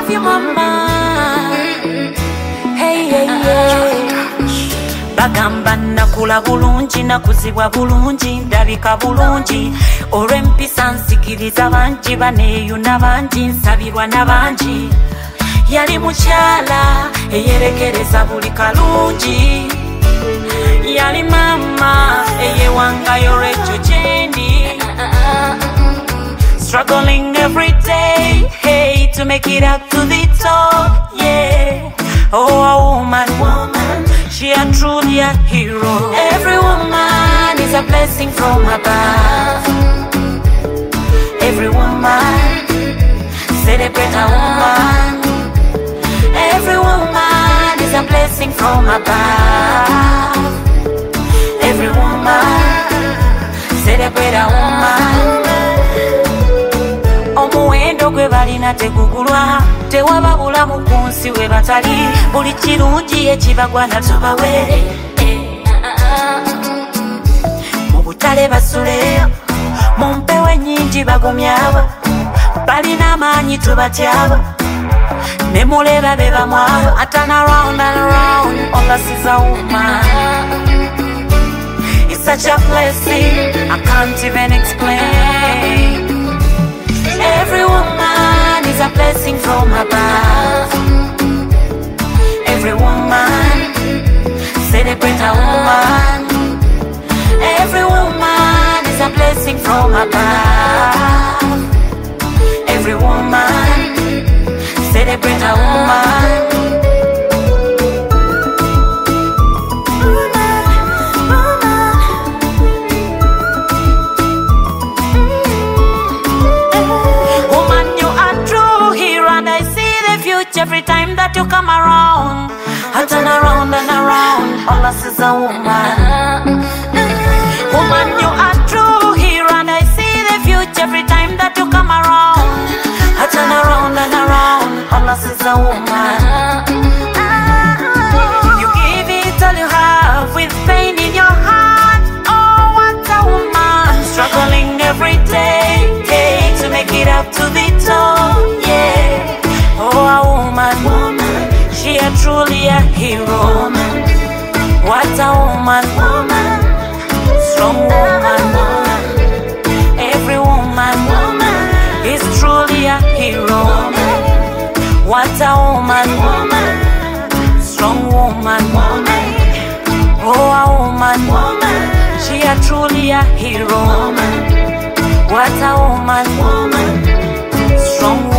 love you, mama. Hey, hey, hey. Bagamba nakula bulungi nakuzibwa bulungi ndabika bulungi olw'empisa nsikiriza bangi baneeyuna bangi nsabirwa n'abangi yali mukyala eyerekereza buli kalungi yali mama eyewangayo lwekyo gyendi struggling every day, hey, to make it up to the top, yeah. Oh, a woman, she a truly a hero. Every woman is a blessing from above. Every woman, celebrate a woman. Every woman is a blessing from above. Every woman, celebrate a woman. Omuwendo gwe balina tegugulwa tewaba bulamu ku nsi we batali buli kirungi ekibagwana tubawe mu butale basule mu mpewo ennyingi bagumyaba balina amaanyi tubatyaba ne muleba be bamwaba turn around and around all us is a woman. It's such a blessing I can't even explain. Every woman is a blessing from above. Every woman, celebrate a woman. Every woman is a blessing from above. Every woman, celebrate a woman. Every time that you come around, I turn around and around. All us is a woman. Woman, you are true hero, and I see the future. Every time that you come around, I turn around and around. All us is a woman. You give it all you have with pain in your heart. Oh, what a woman, struggling every day, hey, to make it up to the top, yeah. Oh, a woman, she a truly a hero. What a woman, strong woman. Every woman is truly a hero. What a woman, strong woman. Oh, a woman, she a truly a hero. What a woman, strong woman.